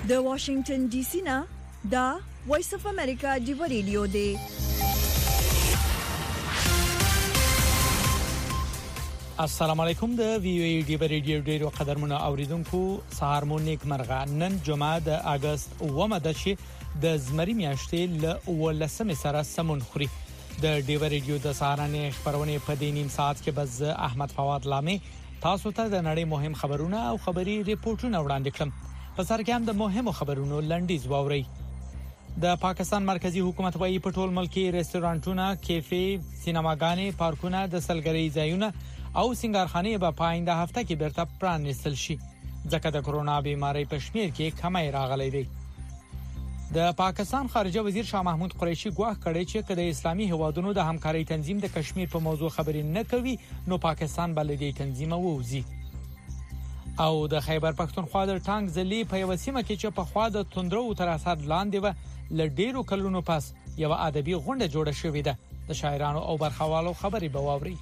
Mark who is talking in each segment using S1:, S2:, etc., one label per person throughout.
S1: د واشنگټن ډي سي نه دا وایس اف امریکا دی ریډیو دی.
S2: السلام علیکم د وی او ای ډی ریډیو ډیرو قدرمنو اوریدونکو سهار مو نیک مرغه. نن جمعه د اگست 9 د شي د زمری میاشتې ل ولسمه سره سمون خوري. د ډیو ریډیو د سهارنې خبرونه په دینیم ساعت کې بز احمد فواد لامي تاسو ته د نړۍ مهم خبرونه او خبري ریپورتونه وړاندې کړم. په سر کې هم د مهمو خبرونو لنډیز واوري. د پاکستان مرکزی حکومت وايي په ټول ملک کې رستورانټونه، کیفې، سینماګانې، پارکونه، د سلګرۍ ځایونه او سنگارخانه به په آینده هفته کې بیرته پرانیستل شي ځکه د کرونا بیماری په شمیر کې کمی راغلی دی. د پاکستان خارجه وزیر شاه محمود قریشي ګواښ کړی چې کله اسلامي هوادونو د همکارۍ تنظیم د کشمیر په موضوع خبرې نه کوي نو پاکستان بل دی تنظیم ووزي. او د خیبر پښتونخوا د ټانک ځلی په یو سیمه کې چې په خوا د توندرو تر اثر لاندې و لډیرو کلونو پس یو ادبي غونډه جوړه شوې ده. د شاعرانو او برخوالو خبرې به واوري.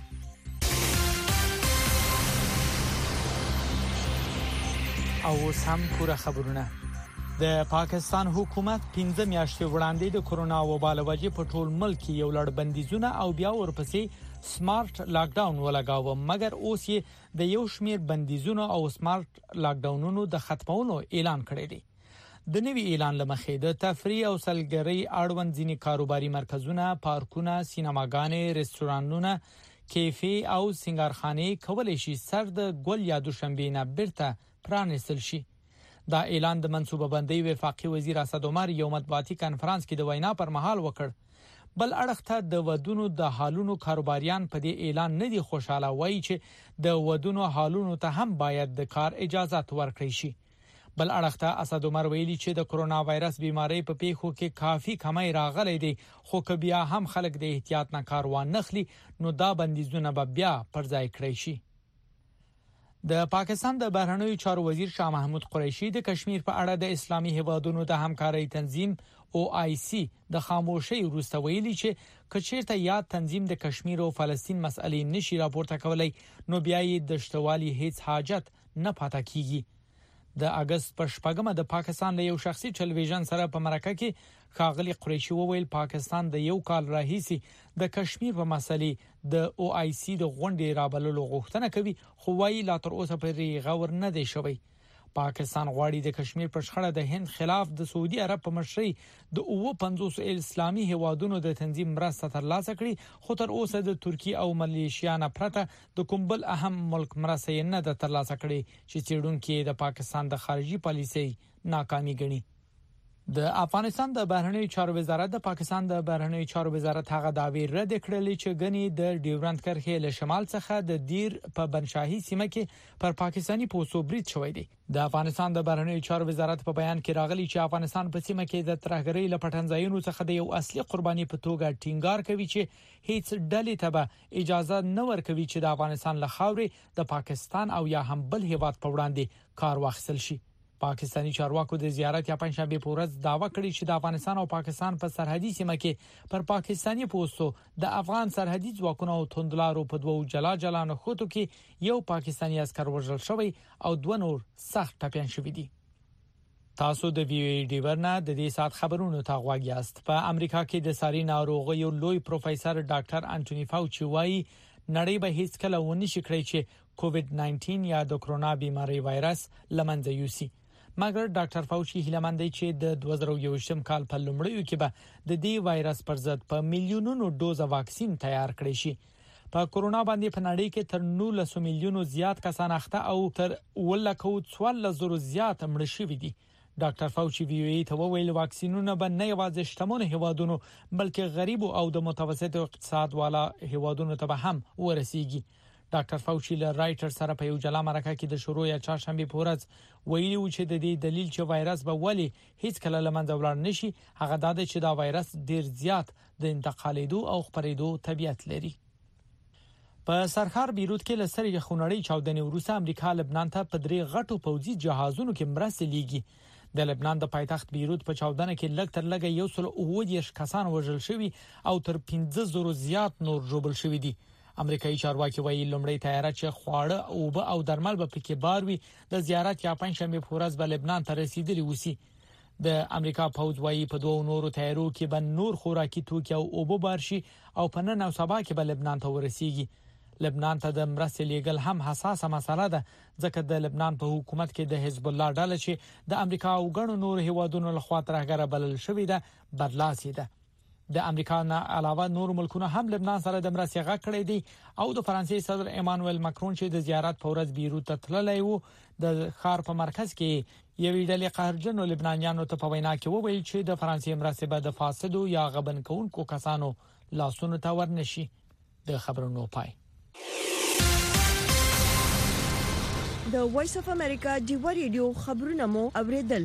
S2: او سم پوره خبرونه. د پاکستان حکومت 15 میاشتې وړاندې د کرونا وبا له وجې په ټول ملک یو لړ بندیزونه او بیا ورپسې سمارټ لاک ډاون ولګاوه، مګر اوس یې د یو شمیر بندیزونو او سمارټ لاک ډاونونو د ختمولو اعلان کړی دی. د نوي اعلان لمخې د تفریح او سلګرۍ اړوند ځینې کاروباري مرکزونه، پارکونه، سینماګانې، رستورانونه، کیفې او سنگارخانې کولای شي سر د ګل یا دوشنبه نه بیرته پرانیستل شي. دا اعلان د منصوبه بندۍ وفاقي وزیر اسد عمر یو مطبوعاتي کانفرنس کې د وینا پر مهال وکړ. بل اړخ ته د ودونو د حالونو کاروباریان په دې اعلان نه دي خوشاله، وایي چې د ودونو حالونو ته هم باید د کار اجازه ورکړي شي. بل اړخ ته اسد عمر ویلي چې د کرونا وایرس بیماری په پیښو کې کافي کمی راغلی دی، خو که بیا هم خلک د احتیاط نه کار وانخلي نو دا بندیزونه به بیا پر ځای کړی شي. د پاکستان د بهرنیو چارو وزیر شاه محمود قریشي د کشمیر په اړه د اسلامي هیوادونو د همکارۍ تنظیم OIC د خاموشي وروسته ویلي چې کچیرته یاد تنظیم د کشمیر او فلسطین مسئلې نشي راپورته کولای نو بیا یې د شتوالي هیڅ حاجت نه پاتې کیږي. د اگست پر 8 د پاکستان له یو شخصي ټلویزیون سره په مرکه کې ښاغلي قریشي وویل پاکستان د یو کال راهیسي د کشمیر په مسلې د OIC د غونډې رابللو غوښتنه کوي، خو وايي لا تر اوسه پرې غور نه دی شوی. پاکستان غواړي د کشمیر پر شخړه د هند خلاف د سعودي عرب په مشرۍ د 50 اسلامي هیوادونو د تنظیم مرسته ترلاسه کړي، خو تر اوسه د ترکیه او ملیشیا نه پرته د کوم بل اهم ملک مرسته نه ده ترلاسه کړي چې څېړونکو د پاکستان د خارجي پالیسۍ ناکامي ګڼي. د افغانستان د بهرنیو چارو وزارت د پاکستان د بهرنیو چارو وزارت هغه دعوی رد کړلې چې غني د ډیورند کرښې له شمال څخه د دیر په بنشاهي سیمه کې پر پاکستانی پوسو برید شوی دی. د افغانستان د بهرنیو چارو وزارت په بیان کې راغلی چې افغانستان په سیمه کې د ترهګرۍ له پټنځایونو څخه د یو اصلي قرباني په توګه ټینګار کوي چې هیڅ ډلې ته به اجازه نه ورکوي چې د افغانستان له خاورې د پاکستان او یا هم بل هیواد په وړاندې کار واخیستل شي. پاکستانی چارواکو د زیارت یا پنځشنبه په ورځ داوا کړې چې د افغانستان او پاکستان په سرحدي سیمه کې پر پاکستانی پوسټو د افغان سرحدي ځواکونو او توندلارو په دوو جلا نښتو کې یو پاکستانی عسكر وژل شوی او دوه نور سخت ټپيان شوي دي. تاسو د وی او ای ډی ورنه د دې سات خبرونو ته غوږ یاست. په امریکا کې د ساري ناروغیو لوی پروفیسور ډاکټر انټونی فاوچي وایي نړۍ به هیڅ کله ونی شي کړی چې کووډ 19 یا د کرونا بیماری وایرس لمنځه یوسي. مګر ډاکټر فاوچي هیله دی چې د 2021 کال په لومړیو کې به د دې وایرس پر ضد په میلیونونو ډوزه واکسین تیار کړي شي. په کرونا باندې په نړۍ کې تر 19 میلیونو زیات کسان اخته او تر 1,14,000 زیات مړ شوي دي. ډاکټر فاوچي وی او ای ته وویل واکسینونه به نه یوازې شتمن هیوادونو بلکې غریب او د متوسط اقتصاد والا هیوادونو ته به هم ورسیږي. ډاکټر فاوچي له رائټر سره په یو جلا مرکه کې د شروع یا چهارشنبه په ورځ ویلي و چې د دې دلیل چې وایرس به ولی هیڅ کله لمنځه ولاړ نشي هغه دا دی چې دا وایرس ډیر زیات د انتقالېدو او خپرېدو طبيعت لري. په سرخار بیروت کې لسرې خونړۍ چاودنې وروسته امریکا لبنان ته په 3 غټو پوځي جهازونو کې مرسته لیږي. د لبنان د پایتخت بیروت په چاودنه کې لږ تر لږه 120 کسان وژل شوي او تر 15,000 زیات نور ژوبل شوي دي. امریکایي چارواکي وایي لومړی تیاره چې خواړه او درمل به پکې باروي د زیارت یا پنځشنبه په ورځ به لبنان ته رسیدلی وسی. د امریکا پوز وایي په دوه نورو تیارو کې به نور خوراکي توکي او اوبه بارشي او په نن او سبا کې به لبنان ته ورسیږي. لبنان ته د مرستې لیږل هم حساسه مسله ده ځکه د لبنان په حکومت کې د حزب الله ډله چې د امریکا او ګڼو نور هیوادونو لخوا ترهګره بلل شوې ده برلاسي ده. د امریکا نه علاوه نور ملکونه هم لبنان سره د مرستې غږ کړی دی او د فرانسې صدر ایمانوئل ماکرون چې د زیارت په ورځ بیروت ته تللی و د ښار په مرکز کې یوې ډلې قهرجنو لبنانیانو ته په وینا کې وویل چې د فرانسې مرستې به د فاسدو یا غبن کوونکو کسانو لاسونو ته ورنشي. د خبرونو پای.
S1: د وایس اف امریکا ډیو ریډیو خبرونه مو اوریدل.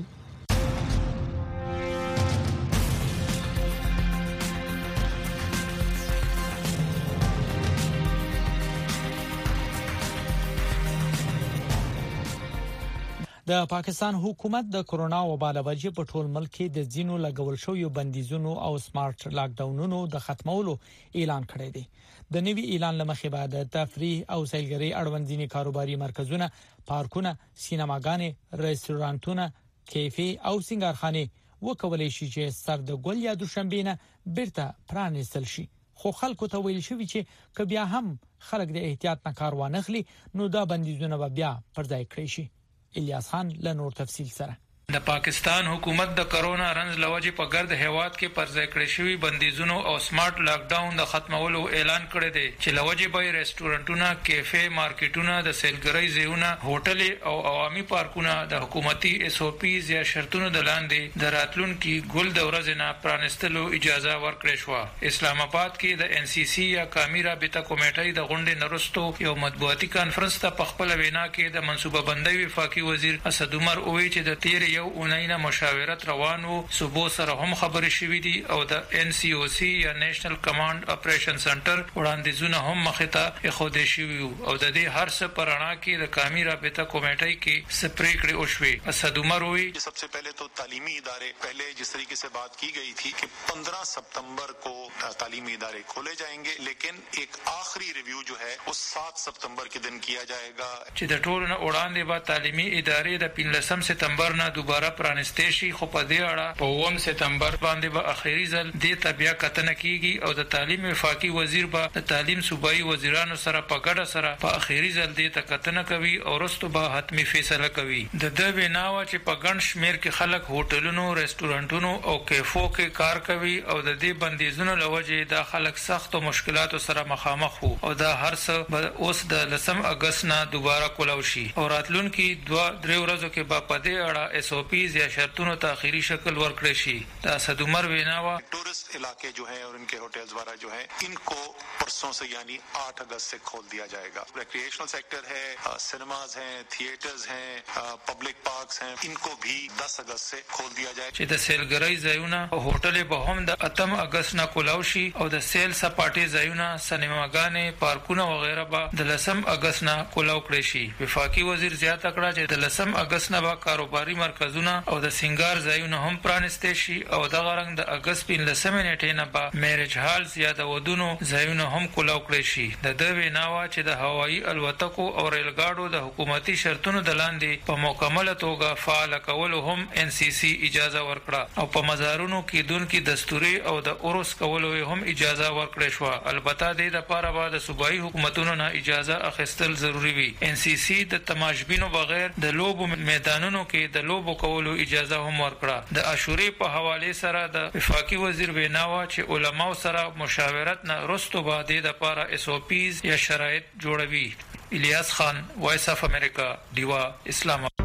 S2: د پاکستان حکومت د کرونا وبا له وجې په ټول ملک کې د ځینو لګول شویو بندیزونو او سمارټ لاک ډاونونو د ختمولو اعلان کړی دی. د نوي اعلان لمخې بعد تفریح او سیلګرۍ اړوند ځینې کاروباري مرکزونه، پارکونه، سینماګانې، رستورانتونه، کیفې او سنگارخانې وکولای شي چې سر د ګل یا دوشنبه نه بیرته پرانیستل شي. خو خلکو ته ویل شوی چې که بیا هم خلک د احتیاط نه کار وانخلي نو دا بندیزونه به بیا پر ځای کړی شي. الیاس خان له نور تفصیل سره.
S3: د پاکستان حکومت د کرونا رنز لوجې په ګرد هیواد کې پر ځای کړی شوی بندیزونو او سمارټ لاک ډاون د ختمولو اعلان کړی دی چې لوجې به ریسټورانټونه، کیفې، مارکیټونه، د سیلګرۍ ځایونه، هوټل او عوامي پارکونه د حکومتي اس او پیز یا شرطونو د لاندې د راتلونکي ګل د ورځې نه پرانستلو اجازه ورکړې شو. اسلام آباد کې د ان سی سی یا قومي رابطه کمیټې د غونډې نرستو یو مطبوعاتي کانفرنس ته په خپل وینا کې د منصوبه بندۍ وفاقي وزیر اسد عمر اووی چې د تیر یو اونۍ مشاورت روانو صوبو سره هم خبرې شوې دي او د ان سی او سی یا نېشنل کمانډ اپریشن سنټر وړاندیزونه هم مخته خوده شوی او د دې هر څه پرانا کې د قومي رابطه کمیټې کې سپریکړې وشوي. اسد عمر وی
S4: सबसे पहले तो तालीमी इदारे पहले जिस तरीके से बात की गई थी कि 15 सितंबर को तालीमी इदारे खोले जाएंगे, लेकिन एक आखिरी रिव्यू जो है वो 7 सितंबर के दिन किया जाएगा
S3: چې د ټولو نه وړاندې به تعلیمي ادارې د 15 سپتمبر نه دوباره پرانستې شي. خو په دې اړه په 1 سپتمبر باندې به اخیری ځل د تبیا کتنه کیږي او د تعلیم وفاقي وزیر به د تعلیم صوبایي وزیرانو سره په ګډه سره په اخیری ځل د کتنه کوي او وروسته به حتمی فیصله کوي. د دې بناوه چې په ګڼ شمیر کې خلک هوټلونو، ریسټورانټونو او کیفو کې کار کوي او د دې بندیزونو لوجې د خلک سخت مشکلاتو سره مخامخ وو او دا هر څه به اوس د 10 اگست نه دوباره کولاو شي او راتلونکي 2-3 ورځو کې به په دې اړه اس او پیز یا شرطونو تاخیری شکل ورکړی شي. د اسد عمر ویناوا
S4: टूरिस्ट इलाके जो हैं और इनके होटल्स वगैरह जो हैं इनको परसों से यानी 8 अगस्त से खोल दिया जाएगा. रिक्रिएशनल सेक्टर है, सिनेमाज हैं, थिएटर्स हैं, पब्लिक पार्क्स हैं, इनको भी 10 अगस्त से खोल दिया जाएगा.
S3: چې د سیلګرۍ ځایونه او هوټل به هم د 8 اگست نه کولاو شي او د سیل سپاټي ځایونه، سینماګانې، پارکونه وغیرہ به د 10 اگست نه کولاو کړی شي. وفاقي وزیر زیاته کړه چې د 10 اگست نه به کاروباري مرکزونه او د سنگار ځایونه هم پرانستې شي او د غرنګ د اگست 15 نیټې نه به میرج هالز یا د ودونو ځایونه هم کولاو کړی شي. د دې ویناوه چې د هوایي الوتکو او ریل ګاډو د حکومتي شرطونو د لاندې په مکمله توګه فعال کولو هم ان سی سی اجازه ورکړه او په مزارونو کې دونکو دستوري او د اورس کولو هم اجازه ورکړې شو. البته د لپاره به د صوبایي حکومتونو نه اجازه اخیستل ضروری وي. ان سی سی د تماشبینو بغیر د لوبو میدانونو کې د لوبو کولو اجازه هم ورکړه. د عاشوري په حواله سره د وفاقي وزیر ویناوه چې علماو سره مشاورت نه رستو باندې د لپاره اس او پیز یا شرایط جوړوي. الیاس خان، وایس اف امریکا، دیوا، اسلام آباد.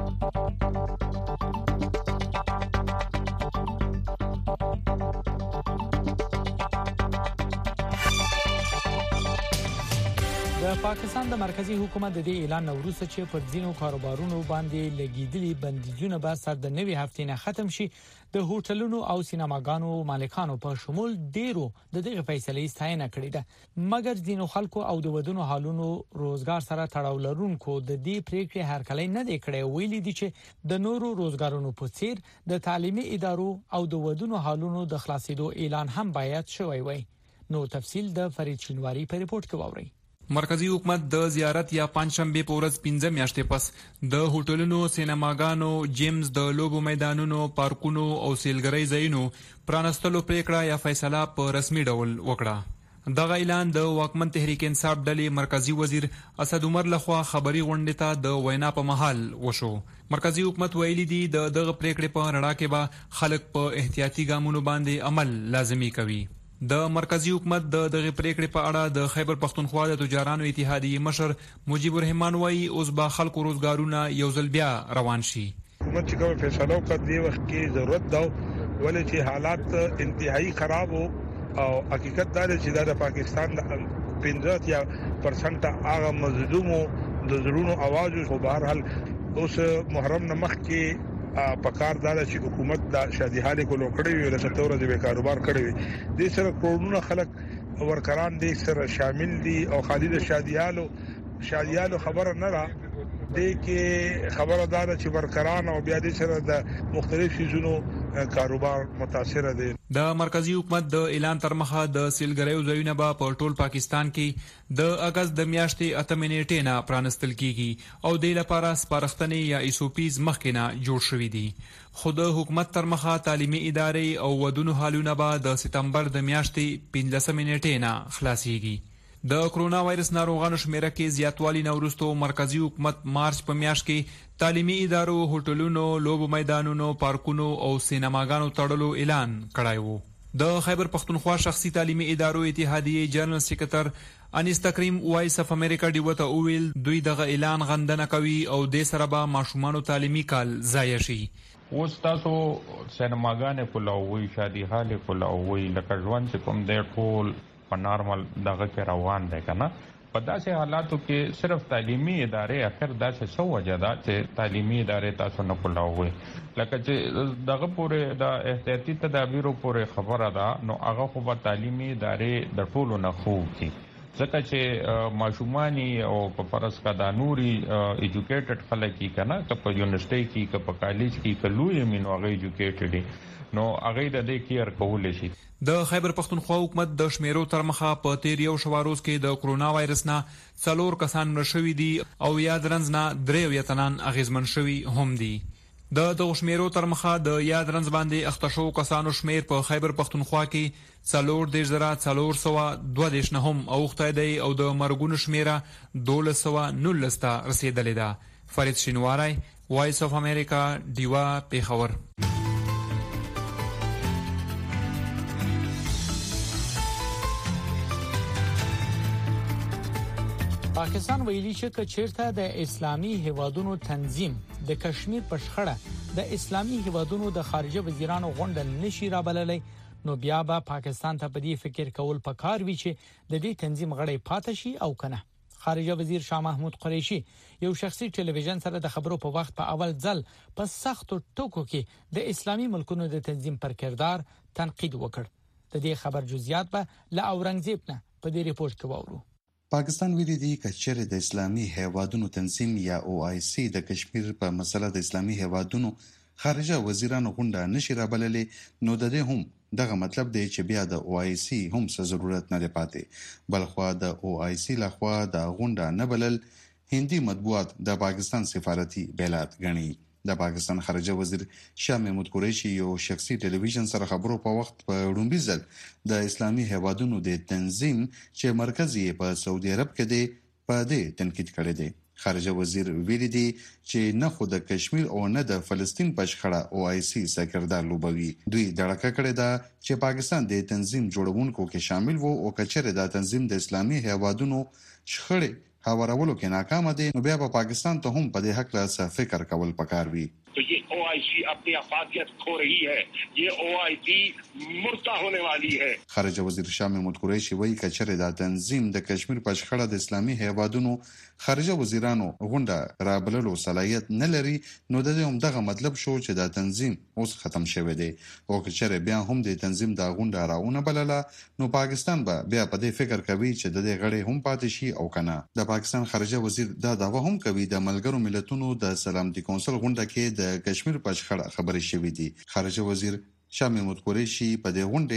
S2: د پاکستان د مرکزی حکومت د دې اعلان وروسته چې پر ځینو کاروبارونو باندې لګیدلي بندیزونه به سر د نوي هفتې نه ختم شي، د هوټلونو او سینماګانو مالکانو په شمول ډیرو د دغه فیصلې ستاینه کړې ده. مګر ځینو خلکو او د ودونو حالونو روزګار سره تړاو لرونکو د دې پریکړې هرکلی نه دی کړی. ویلي دي چې د نورو روزګارونو په څیر د تعلیمي ادارو او د ودونو حالونو د خلاصېدو اعلان هم باید شوی وي. نو تفصیل د فرید شینواری په ریپورت کې واورئ.
S5: مرکزی حکومت د زیارت یا پنځشنبه په ورځ 15 میاشتې پس د هوټلونو، سینماګانو، جیمز، د لوبو میدانونو، پارکونو او سیلګرۍ ځایونو پرانستلو پریکړه یا فیصله په رسمي ډول وکړه. دغه اعلان د واکمن تحریک انصاف ډلې مرکزی وزیر اسد عمر لخوا خبري غونډه ته د وینا په محل وشو. مرکزی حکومت ویلي دی د دغه پریکړې په رڼا کې به خلک په احتیاطي ګامونو باندې عمل لازمي کوي. د مرکزی حکومت د دغه پریکړې په اړه د خیبر پختونخوا د تجارانو اتحادیې مشر مجیب الرحمن وایي اوس به خلکو روزګارونه یو ځل بیا روان شي.
S6: حکومت چې کوم فیصله وکړ دی وخت کې ضرورت دا ولې چې حالات انتهایی خراب وو او حقیقت دا چې د پاکستان د 50% هغه مظلومو د زړونو आवाज او بهر حال اوس محرم نمخ کې پکار دار چې حکومت د شادي حالې کولو کړی وي لکه تور د کاروبار کړی وي د سره کروڑونه خلک ورکران دي سره شامل دي او خالد شادیالو خبر نه را دي کې خبردار چې ورکران او بیا د سره د مختلف شیزونو کاروبار متاثر دي.
S5: د مرکزی حکومت د اعلان تر مخه د سیلګریو ځایونه به په ټول پاکستان کې د اگست د میاشتې 8 نیټې نه پرانستل کیږي او د لپاره سپارښتنې یا ایسوپیز مخکینه جوړ شوې دي. خو د حکومت تر مخه تعلیمي ادارې او ودونو حالونه به د سپتمبر د میاشتې 15 نیټې نه خلاصيږي. د کرونا وایرس ناروغانو شمیره کې زیاتوالی نورستو مرکزی حکومت مارچ په میاشت کې تعلیمي ادارو، هوټلونو، لوبو میدانونو، پارکونو او سینماګانو تړلو اعلان کړی وو. د خیبر پختونخوا شخصي تعلیمي ادارو اتحادیې جنرال سیکریټر انیس تکریم وایس اف امریکا دیوته اویل دوی دغه اعلان غندنه کوي او د سره به ماشومان تعلیمي کال ضایع شي.
S7: اوس تاسو سینماګانې کولاوي، شادي حال کولاوي، لکه ژوند چې کوم دی ټول په نارمل دغه کې روان دی کنه. په داسې حالاتو کې صرف تعلیمي ادارې اخر داسې سو وجه ده چې تعلیمي ادارې تاسو نه کولاوي لکه چې دغه پورې د احتیاطي تدابیرو پورې خبره ده نو هغه خو به تعلیمي ادارې د ټولو نه خوب دي ځکه چې ماشومانی او په فرض کا د نوري ایجوکیټډ خلک کی کنه که په یونیورسيټي کې که په کالج کې که لوی مینو هغه ایجوکیټډ نو هغه د دې کیر کول شي.
S5: د خیبر پختونخوا حکومت د شمیرو تر مخه په تیر یو شواروز کې د کرونا وایرس نه 4 کسان مړ شوي دي او یاد رنز نه 3 یتنان اغیزمن شوي هم دي. د شمیرو تر مخه د یاد رنز باندې اختشو کسانو شمیر په خیبر پختونخوا کې 4,402 نه هم اوخته دی او د مرګونو شمیره 1219 ته رسیدلې ده. فرید شینواری، وایس اف امریکا، دیوا، پیښور.
S2: پاکستان ویلي چې چیرته د اسلامي هیوادونو تنظیم د کشمیر په شخړه د اسلامي هیوادونو د خارجه وزیرانو غونډه نشي رابللای نو بیا به پاکستان ته په دې فکر کول پکار وي چې د دې تنظیم غړي پاتې شي او کنه. خارجه وزیر شاه محمود قریشي یو شخصي ټلویزیون سره د خبرو په وخت په اول ځل په سختو ټکو کې د اسلامي ملکونو د تنظیم پر کردار تنقید وکړ. د دې خبر جزئیات به له اورنګزیب نه په دې ریپورت کې واورو.
S8: پاکستان ویلي دی چې چیرې د اسلامي هیوادونو تنظیم یا OIC د کشمیر په مسله د اسلامي هیوادونو خارجه وزیرانو غونډه نشي رابللې نو د دې هم دغه مطلب دی چې بیا د OIC هم څه ضرورت نه پاتې. بلخوا د OIC لخوا د غونډه نه بلل هندي مطبوعات د پاکستان سفارتي بیلات غني. د پاکستان خارجه وزیر شاه محمود قریشي یو شخصي ټلویزیون سره خبرو په وخت په لومړي ځل د اسلامي هیوادونو د تنظیم چې مرکزي په سعودي عرب کې دی په دې تنقید کړی دی. خارجه وزیر ویلي دی چې نه خو د کشمیر او نه د فلسطین په شخړه OIC سکردار لوبوي. دوی دړکه کړې ده چې پاکستان د تنظیم جوړونکو کې شامل وو او کچره د تنظیم د اسلامي هیوادونو شخړې هوارولو کې ناکام دي نو بیا په پاکستان ته هم په دې حق لا فکر کول پکار وي.
S9: तो ये OIC अपनी अफादियत खो रही है, ये OIC मुर्दा होने वाली है.
S8: خارجه وزیر شاه محمود قریشي وایي کچره د تنظیم د کشمیر په شخړه د اسلامي هیوادونو خارجه وزیرانو غونډه رابللو صلاحیت نه لري نو د دې هم دغه مطلب شو چې د تنظیم اوس ختم شوی دی او کچره بیا هم د تنظیم د غونډه راونه بلله نو پاکستان به بیا په دې فکر کوي چې د دې غړي هم پاتې شي او کنه. د پاکستان خارجه وزیر دا دعوه هم کوي د ملګرو ملتونو د سلامتي کونسل غونډه کې د کشمیر په شخړه خبرې شوې دي. خارجه وزیر شاه محمود قریشي په دې غونډه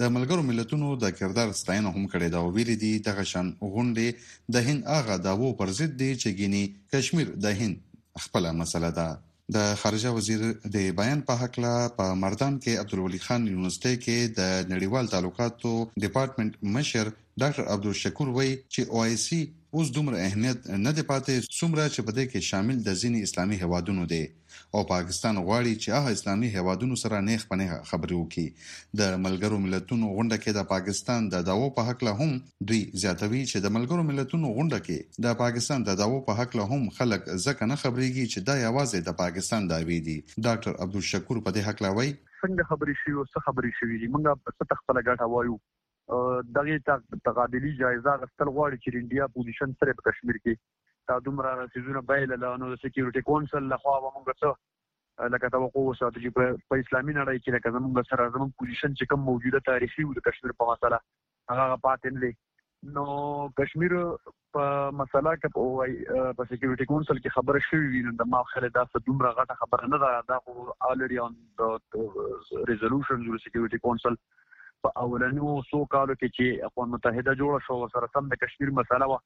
S8: د ملګرو ملتونو د کردار ستاینه هم کړې ده او ویلي دي دغه شان غونډې د هند هغه داوو پر ضد دي چې ګینی کشمیر د هند خپل مسله ده. د خارجه وزیر د بیان په حق لا په مردان کې عبدالولي خان یونیورسيټي کې د نړیوال تعلقاتو ډپارټمنټ مشر ډاکټر عبدالشکور وایي چې OIC اوس دومره اهمیت نه دی پاتې څومره چې په دې کې شامل د ځینې اسلامي هیوادونو دی او پاکستان غواړي چې هغه اسلامي هیوادونو سره نیغ په نیغ خبرې وکړي. د ملګرو ملتونو غونډه کې د پاکستان د داوو په حق له هم دوی زیاتوي چې د ملګرو ملتونو غونډه کې د پاکستان د داوو په حق له هم خلک ځکه نه خبرېږي چې دا یوازې د پاکستان داوی دي. ډاکټر عبدالشکور په دې حق لا وایي
S10: څنګه خبرې شي او څه خبرې شي موږ په تخپل ګټه وایو دغه تقابلی جایزه غستل غواړي چې انډیا پوزیشن سره په کشمیر کې تا دومره سيزونه بایل له نو سکیورټي کونسل له خوا موږ څه لکه توقع وساتو چې په اسلامي نړۍ کې لکه زموږ سره زموږ پوزیشن چې کوم موجوده تاریخي او د کشمیر په مسله هغه پاتې نه دي نو کشمیر په مسله کې په سکیورټي کونسل کې خبره شوې وي نو د ما خله دا دومره غټه خبره نه ده دا خو الریډي اون د ریزولوشن د سکیورټي کونسل په اولنو څو کالو کې چې اقوام متحده جوړه شو سره سم د کشمیر مسله وا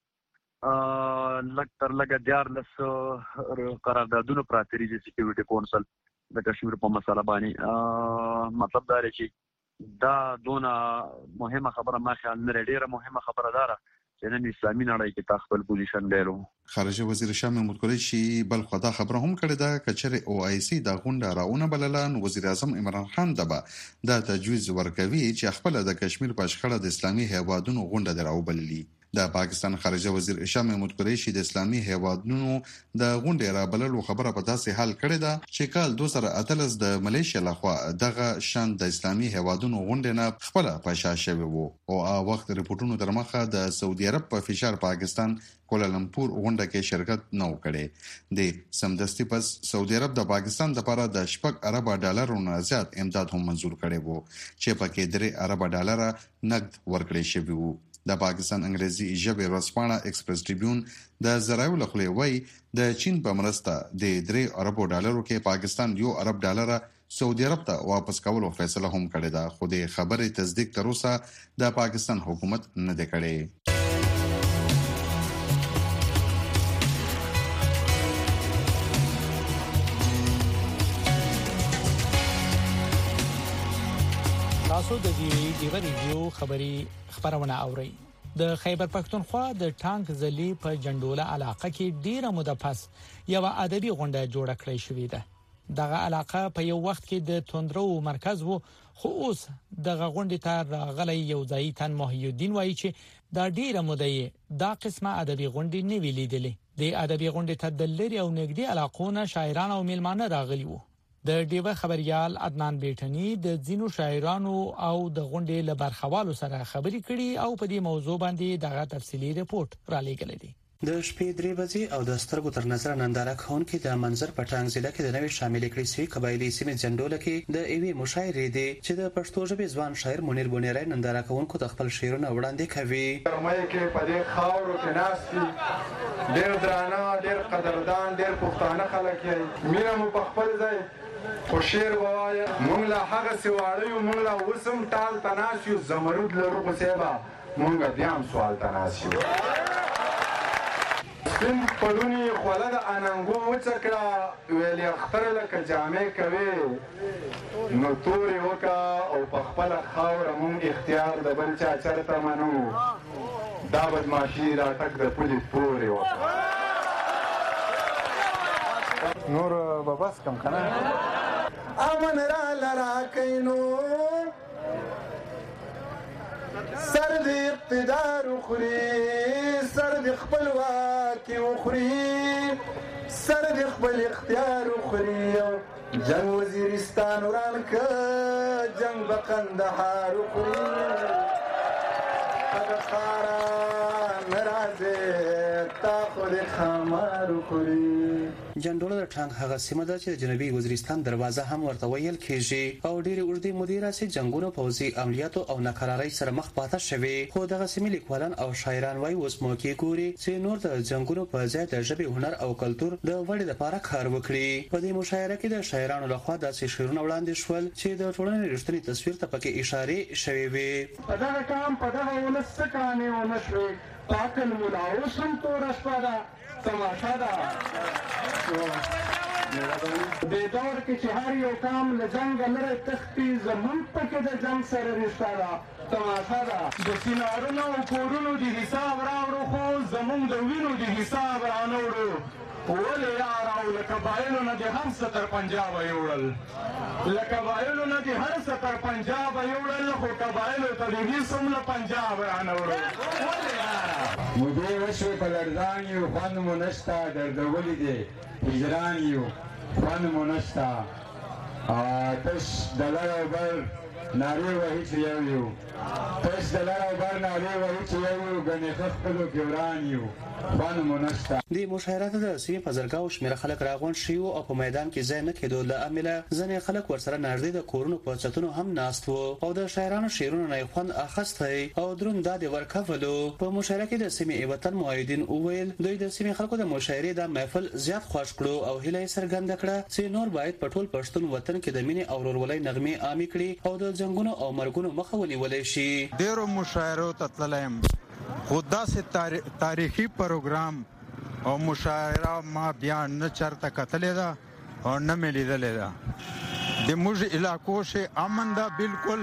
S10: لکه دیار لس قراردادونه پراته دي چې سکیورټي کونسل د کشمیر په مسله باندې مطلب دا لري چې دا دونه مهمه خبره ما خیال نه ډیره مهمه خبره ده چې نن اسلامي نړۍ کې تخپل پوزیشن لرو.
S8: خارجه وزیر شاه محمود قریشي بل خدا خبره هم کړې ده کچره OIC د غونډه راونه بللان وزیر اعظم عمران خان دبا د تجویز ورکوي چې خپل د کشمیر په شخړه د اسلامي هیوادونو غونډه دراوبللی. د پاکستان خارجه وزیر شاه محمود قریشي د اسلامي هیوادونو د غونډې را بللو خبره په داسې حال کړې ده چې کال 2013 د ملیشیا لخوا دغه شان د اسلامي هیوادونو غونډه نه خپل پاشا شوی وو او هغه وخت رپورټونو درمخه د سعودي عرب په فشار پاکستان کولالمپور غونډه کې شرکت نه وکړي. د سمدستي پس سعودي عرب د پاکستان لپاره د 6 ارب ډالرو نه زیات امداد هم منزور کړي وو چې پکې 3 ارب ډالر نقد ورکړي شوی وو. د پاکستان انګریزي ژبې ورځپاڼه ایکسپریس ټریبیون د زراعو لخوا وایي د چین په مرسته د 3 ارب ډالرو کې پاکستان 1 ارب ډالر سعودي عرب ته واپس کولو فیصله هم کړې ده خو د خبرې تصدیق تر اوسه د پاکستان حکومت نه دی کړی.
S2: تاسو د دې ډیو ریډیو خبرونه اورئ. د خیبر پښتونخوا د ټانک ځلی په جندوله علاقه کې ډیره موده پس یو ادبي غونډه جوړه کړې شوې ده. دغه علاقه په یو وخت کې د توندرو مرکز وو خو اوس دغه غونډه ته راغلی یو ځای تن محی الدین وایي چې دا ډیره موده دا قسمه ادبي غونډه نه ویلیدلې. د ادبي غونډه ته د لری او نګدي علاقونه شاعران او میلمانه راغلي وو. د ډیوه خبريال عدنان بیٹنی د زینو شاعرانو او د غونډې له برخوالو سره خبري کړي او په دې موضوع باندې دغه تفصيلي رپورت را لېږلی دی.
S11: د شپې 3 بجې او د سترګو تر نظر ننداره کوونکې د منظر په ټانګ ضلع کې د نوې شامل کړي سوي قبایلی سیمې جندوله کې د ایوي مشاعرې دي چې د پښتو ژبې ځوان شاعر منیر بونیری ننداره کوونکو د خپل شعرونه وړاندې کوي.
S12: مې کې په دې خاورو کې ناشتي ډېر درانه ډېر قدردان ډېر پښتانه خلک یې مینه مو په خپل ځای خو شعر ووایه مونږ لا هغه سواړی یو مونږ لا اوسم ټال تناس یو زمرود لرو خو صاحبه مونږ بیا هم سوال تناس یو سپین پړوني خوله د اننګو وچه کړه ویلې اختر لکه جامې کوې نو تورې وکړه او په خپله خاوره مونږ اختیار د بل چا چرته منو دا بدماشي راټک د پولې پورې وکړه نور بس کم کنه امن را لرا کینو سر د اقتدار خوري سر د خپلواکي خوري سر د خپل اختیار خوري جنگ وزیرستان وران ک جنگ بقندهار خوري پدخارا نرازه تا د خامارو کړی.
S11: جنډوله د ټانک هغه سیمه ده چې د جنوبي وزیرستان دروازه هم ورته ویل کېږي او ډېری اوږدې مودې راځي جنگونو پوځي عملیاتو او ناکرارۍ سره مخ پاتې شوي. خو دغه سیمې لیکوالان او شاعران وايي اوس موقع ګوري چې نور د جنگونو په ځای د ژبې هنر او کلتور د وړې لپاره کار وکړي. په دې مشاعره کې د شاعرانو لخوا داسې شعرونه وړاندې شول چې د ټولنې رښتینی تصویر ته پکې اشارې شوې وي.
S12: په دغه کام په دغه ولس څه کانې ونه شوې پاکل ملا اوس هم توره شپه ده تماشه ده. دې دور کې چې هر یو کام له جنګه لرې تښتي زمونږ پکې د جنګ سره رشته ده تماشه ده. د سینارونو او کورونو د حساب راوړو خو زمونږ د وینو د حساب رانوړو. ولې یار او له قبایلو نه د هم څه تر پنجابه یوړل له قبایلو نه د هر څه تر پنجابه یوړل خو قبایلو ته د هېڅ هم له پنجاب رانوړو. ولې یاره
S13: مودې وشوې په لړزان یو خوند مو نشته دردولي دی هجران یو خوند مو نشته تش د لر او بر نارې وهي چې یو یو تش د لر او بر نارې وهي چې یو یو ګنې ښه خپلو کې وران یو خوند مو نشته.
S11: د مشاعراتو د سیمې په زرګاو شمېره خلک راغونډ شوي او په میدان کې ځای نه کېدو له امله ځینې خلک ورسره نږدې د کورونو په چتونو هم ناست وو او د شاعرانو شعرونو نه یې خوند اخیستی او دروند داد یې ورکولو. په مشاعره کې د سیمې وطن معاهدین وویل دوی د سیمې خلکو د مشاعرې دا محفل زیات خوښ کړو او هیله یې څرګنده کړه چې نور باید په ټول پښتون وطن کې د مینې او ورورولۍ نغمې عامې کړي او د جنګونو او مرګونو مخه ونیولی شي.
S14: ډېرو مشاعرو ته تللی یم خو داسې تاریخي پروګرام او مشاعره ما بیا نه چرته کتلې ده او نه مې لیدلې ده. د موږ علاقو شي امن ده بالکل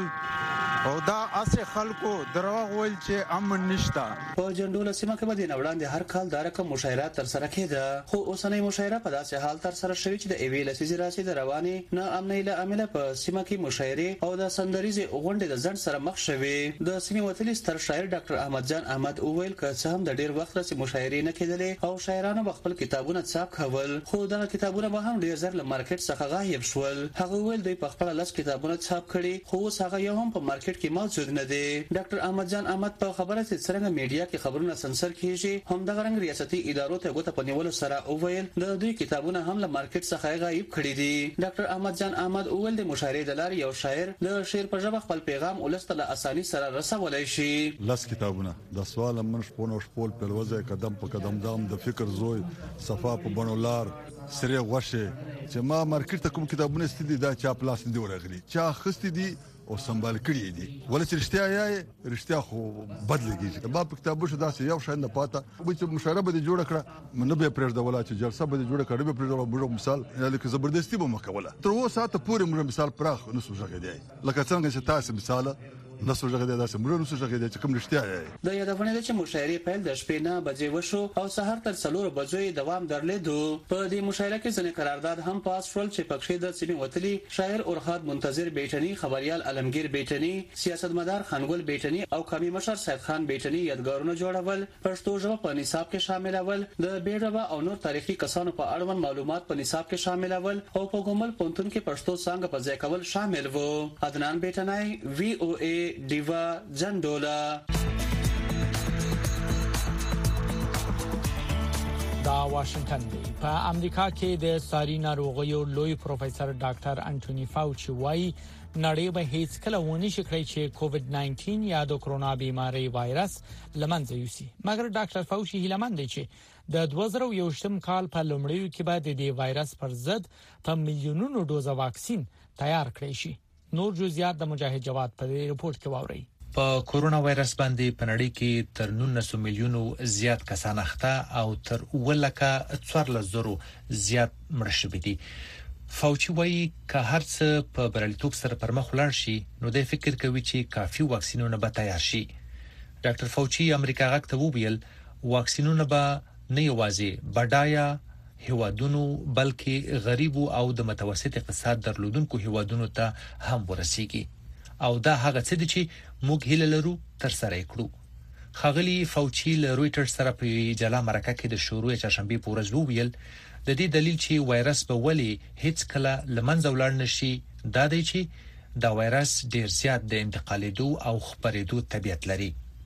S14: او دا اسې خلکو دروغ ویل چې امن نشته.
S11: په جنډوله سیمه کې به د نوړاندې هر کال دا رقم مشاعرات ترسره کېده خو اوسنۍ مشاعره په داسې حال ترسره شوې چې د یوې لسیزې راځي د روانې ناامنۍ له امله په سیمه کې مشاعرې او د سندریزې غونډې د ځنډ سره مخ شوې. د سیمې وتلي ستر شاعر ډاکټر احمد جان احمد وویل که څه هم د ډېر وخت راځي مشاعرې نه کېدلې او شاعرانو به خپل کتابونه چاپ کول خو دغه کتابونه به هم ډېر زر له مارکیټ څخه غایب شول. هغه وویل دوی په خپل لاس کتابونه چاپ کړي خو اوس هغه یو هم په مارکیټ کې موجود نه دی. ډاکټر احمد جان احمد په خبره چې څنګه میډیا کې خبرونه سنسر کیږي هم دغه رنګ ریاستي ادارو ته غوته پنیول سره وویل د دوی کتابونه هم له مارکیټ څخه غایب کړي دي. ډاکټر احمد جان احمد وویل د مشاعرې د لارې یو شاعر د شعر په ژبه خپل پیغام ولست له اساني سره رسولای شي.
S15: لاس کتابونه د سوال من شپونه شپول په لوځه قدم په قدم دام د فکر زوی صفا په بنولار سره غوشه چې ما مارکیټ ته کوم کتابونه ستدي دا چا پلاس دی ورغلي چا خستی دي او سنبال کړی دي ولې چې رښتیا خو بدلېږي. ما په کتابو شو داسې یو شاند پاته چې مشاعره به جوړ کړه منو به پرېږده ولا چې جلسه به جوړ کړه به پرېږده بل مثال لکه زبردستی به مکوله تر اوسه ته پورې موږ مثال پراخ نسو ژغې دی لکه څنګه چې تاسو مثال نسو ژغې دی داسې موږ نسو ژغې دی چې کوم رښتیا دی.
S11: د یادونه ده چې مشاعرې پیل د شپې 9 بجې وشو او سحر تر 4 بجو دوام درلودو. په دې مشاعره کې ځنې قرارداد هم پاس شول چې پکښې د سیمې وتلي شاعر اورخاد منتظر بیٹنی خبريال علمگیر بیٹنی سیاستمدار خانګل بیٹنی او قومي مشر سید خان بیٹنی یادګارونه جوړول پښتو ژبه په نصاب کې شاملول د بیړه او نور تاریخي کسانو په اړوند معلومات په نصاب کې شاملول او په ګومل پونتون کې پښتو څنګه په ځای کول شامل وو. عدنان بیٹنی VOA دیوا جنډولا.
S2: دا واشنگټن دی. په امریکا کې د ساري ناروغیو لوی پروفیسور ډاکټر انټونی فاوچي وايي نړۍ به هیڅ کله ونه شي کړی چې کووډ 19 یا د کرونا بیماری وایرس لمنځه یوسي. مګر ډاکټر فاوچي هیله مند دی چې د 2021م کال په لومړیو کې به د دې وایرس پر ضد په میلیونونو ډوزه واکسین تیار کړی شي. نور جزئیات د مجاهد جواد په ریپورت کې واوري.
S16: په کورونا وایرس باندې په نړۍ کې تر 19 میلیونو زیات کسان اخته او تر 14,000 زیات مړ شوي دي. فاوچي وايي که هر څه په بریالیتوب سره پرمخ ولاړ شي نو د فکر کوي چې کافي واکسینونه به تیار شي. ډاکټر فاوچي امریکا غاک ته وویل واکسینونه به نه یوازې بډایا هیوادونو بلکې غریبو او د متوسط اقتصاد درلودونکو هیوادونو ته هم ورسیږي او دا هغه څه دي چې موږ هیله لرو تر سره کړو. خاغلی فاوچي له رويټرز سره په جلا مرکه کې د شروع چهارشنبه په ورځ وویل د دې دلیل چې وایرس به ولی هیڅ کله لمنځه ولاړ نشي دا دی چې دا وایرس ډیر زیات د انتقالېدو او خپرېدو طبيعت لري.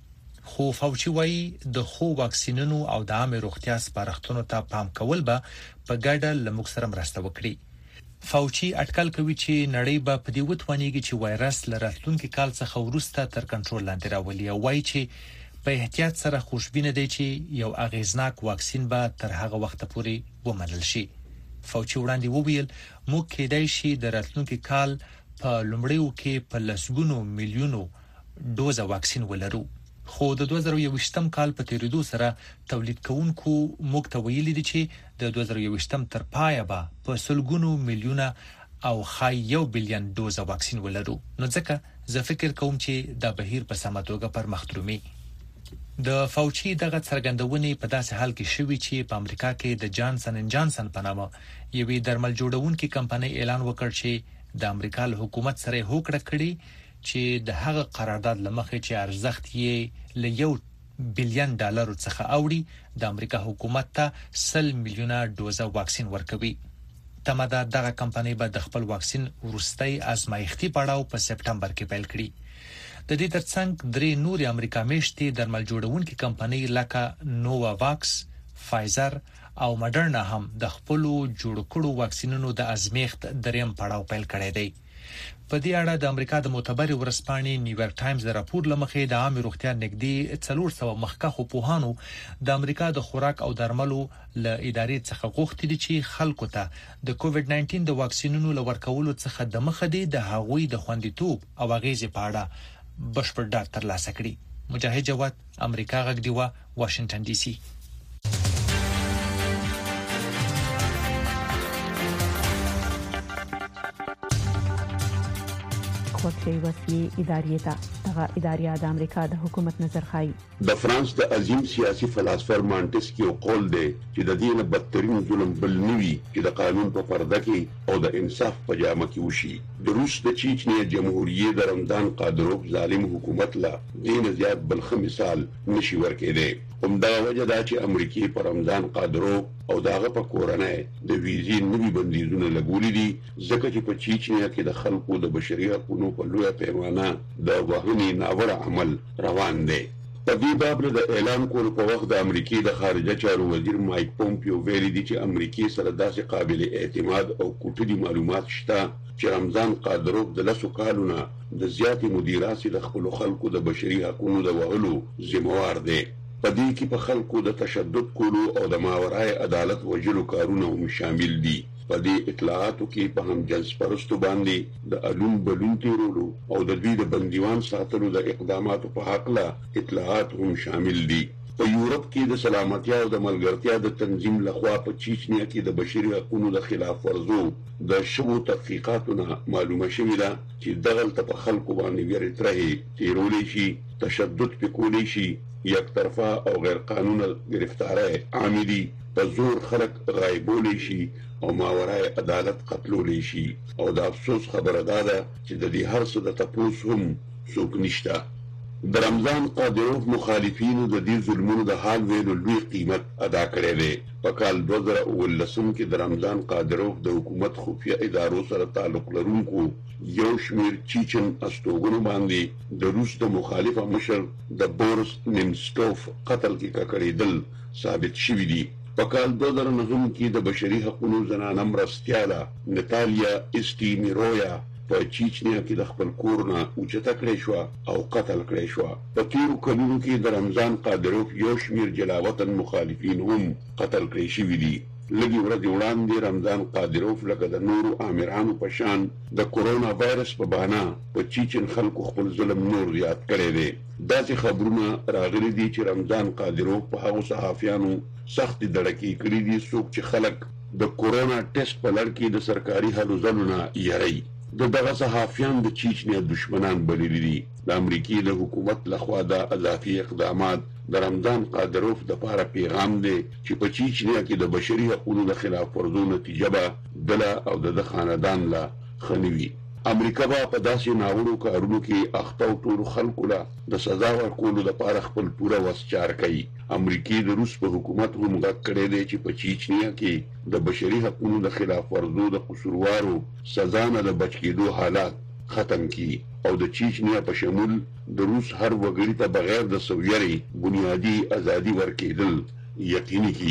S16: خو فوچي وایي د خو واکسینونو او د عامه روغتیا سپارښتنو ته پام کول به په ګډه لموږ سره مرسته وکړي. فوچي اټکل کوي چې نړۍ به په دې وتوانیږي چې وایرس لراتلونکي کال څخه وروسته تر کنټرول لاندې راولي او وایي چې په احتیاط سره خوشبینه دی چې یو اغیزناک واکسین به تر هغه وخت پورې ومنل شي. فوچي وړاندې وویل موږ کېدای شي د راتلونکي کال په لومړیو کې په لسګونو میلیونو دوزه واکسین ولرو، خو د 2021م کال په تیریدو سره تولید کوونکو موږ ته ویلي دي چې د 2021م تر پایه به په سلګونو میلیونه او خای 1 بلین دوزه واکسین ولرو. نو ځکه زه فکر کوم چې دا بهیر په سمه توګه پر مخ درومي. د فوچي دغه څرګندونې په داسې حال کې شوې چې په امریکا کې د جانسن اند جانسن په نامه یوې درمل جوړونکې کمپنۍ اعلان وکړ چې د امریکا له حکومت سره هوکړه کړې چې د هغه قرارداد لمخې چې ارزښت یې له $1 بلین څخه اوړي د امریکا حکومت ته 100 میلیونه دوزه واکسین ورکوي. تمه ده دغه کمپنۍ به د خپل واکسین وروستي ازمایښتي پړاو په سپټمبر کې پیل کړي. د دې ترڅنګ درې نورې امریکا میشتي درمل جوړونکې کمپنۍ لکه نووا واکس، فایزر او ماډرنا هم د خپل جوړ کړو واکسینونو د ازمایښت دریم پړاو پیل کړی دی. په دې اړه د امریکا د معتبر ورځپاڼې نیویارک ټایمز د راپور لمخې د عامه روغتیا نږدې 400 مخکښو پوهانو د امریکا د خوراک او درملو له ادارې څخه غوښتي دي چې خلکو ته د کووډ 19 د واکسینونو لورکولو څخه د مخه دي د هغوی د خوندیتوب او اغیزې په اړه بشپړ ډاټا ترلاسه کړي. مجاهد جواد، امریکا غږ دیوا، واشنگټن ډي سي.
S17: وکړي وسیله ادارې ته دغه ادارې د امریکا د حکومت نظر خای.
S18: د فرانس د عظیم سیاسي فلسفر مانټسکیو قول دی چې د دې نه بدترین ظلم بل نوي چې د قانون په پرده کې او د انصاف په جامه کې وشي. د روس د چیچنیا جمهوریت د رمضان قادروف ظالم حکومت لا دین زیات بل خو مثال نشي ورکېده. همدا وجه دا چې امریکای په رمضان قادروف او داغه په کورنۍ د ویزې نوي بندیزونه لګولې دي ځکه چې په چیچنیا کې د خلکو د بشري حقوقو په لویه پیمانه د وهنې ناوړه عمل روان دی. په دې باب د اعلان کولو په وخت د امریکای د خارجه چارو وزیر مایک پومپیو ویلي دي چې امریکای سره داسې قابل اعتماد او کوټلي معلومات شته چې رمضان قادروف د لسو کالونو د زیاتې مدیراسي د خپل خلکو د بشري حقوقو د وهلو ذمہوار دی. په دې کې په خلکو د تشدد کولو او د ماورای عدالت وجلو کارونه هم شامل دي. په دې اطلاعاتو کې په هم جنس پرستو باندې د الون بلون تیرولو او د دوی د بندیوان ساتلو د اقداماتو په حق لا اطلاعات هم شامل دي. په یورپ کې د سلامتیا او د ملګرتیا د تنظیم لخوا په چیچنیا کې د بشري حقوقو د خلاف ورزو د شوو تحقیقاتونه معلومه شوې ده چې دغلته په خلکو باندې ویرتره تیرولې شي، تشدد پکولې شي، یک طرفه او غیر قانوني گرفتاری عاملي په زور خلک غایبولې شي او ماورای عدالت قتلولې شي. او د افسوس خبره ده چې د دې هر څه د تپوس هم څوک نشته. د رمضان قادروف مخالفینو د دې ظلمونو د حال ویلو لوی قیمت ادا کړی دی. په کال 2019 کې د رمضان قادروف د حکومت خفیه ادارو سره تعلق لرونکو یو شمېر چیچن استوګنو باندې د روس د مخالفه مشر د بورس نیمستوف قتل کې ککړېدل ثابت شوي دي. په کال 2009 کې د بشري حقوقو زنانه مرستیاله نتالیا استیمیرویا په چیچنیا کې د خپل کورونه اوچته کړې شو او قتل کړې شو. په تیرو کلونو کې د رمضان قادروف یو شمېر جلاوطن مخالفین هم قتل کړی شوي دي. لږې ورځې وړاندې رمضان قادروف لکه د نورو آمرانو په شان د کورونا وایرس په بهانه په چیچن خلکو خپل ظلم نور زیات کړی دی. داسې خبرونه راغلي دي چې رمضان قادروف په هغو صحافیانو سختې دړکې کړي دي څوک چې خلک د کورونا ټیسټ په لړ کې د سرکاري هلو ځلو نه یری. دغه صحافیان د چیچنیا دشمنان بللي دي. د امریکای له حکومت لخوا د اضافي اقدامات د رمضان قادروف د لپاره پیغام دی چې په چیچنیا کې د بشري حقوقو د خلاف ورزو نتیجه به دله او د خاندان لا خنوي. امریکا به په داسې ناوړو کارونو کې اخته او ټول خلکو له د سزا ورکولو لپاره خپل پوره وس چار کوي. امریکای د روس په حکومت هم غږ کړی دی چې په چیچنیا کې د بشري حقوقو د خلاف ورزو د قصوروارو سزا نه د بچ کېدو حالات ختم کړي او د چچنیا په شمول د روس هر وګړي ته بغیر د سویري بنیادی ازادي ورکېدل یقیني کی.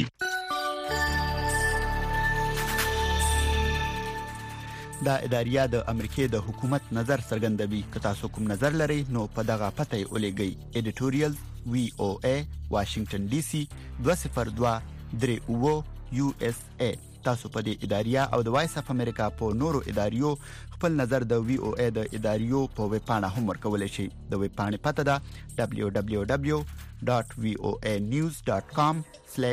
S19: دا اداریه د امریکای د حکومت نظر څرګندوي. که تاسو کوم نظر لرئ نو په دغه پته یې ولېږئ. ایډیټوریال VOA واشنگټن ډي سي 202-39 USA. تاسو په دې اداریه او د وایس اف امریکا په نورو اداریو خپل نظر د VOA د اداریو په ویب پاڼه هم ورکولای شئ. د ویب پاڼې پته ده www.voanews.com/